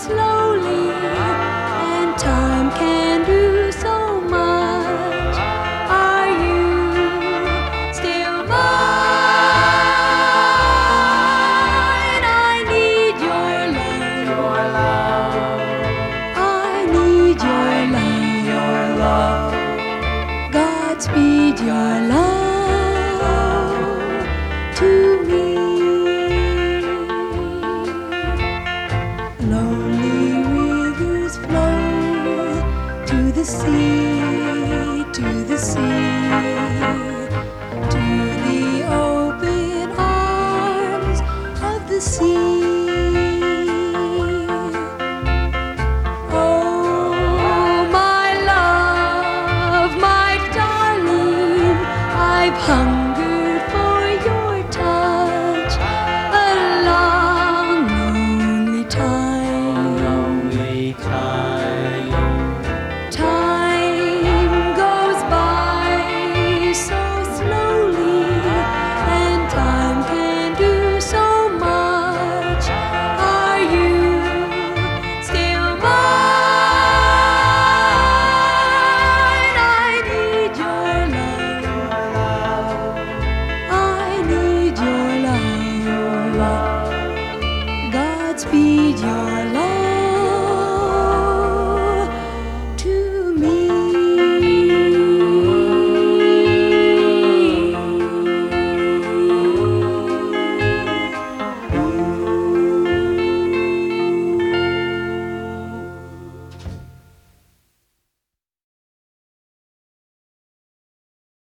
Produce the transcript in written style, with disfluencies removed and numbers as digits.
slowly, and time can do so much. Are you still mine? I need your love. I need your love. Godspeed your love to me. Lonely rivers flow to the sea, to the sea, to the open arms of the sea. Oh, my love, my darling, I've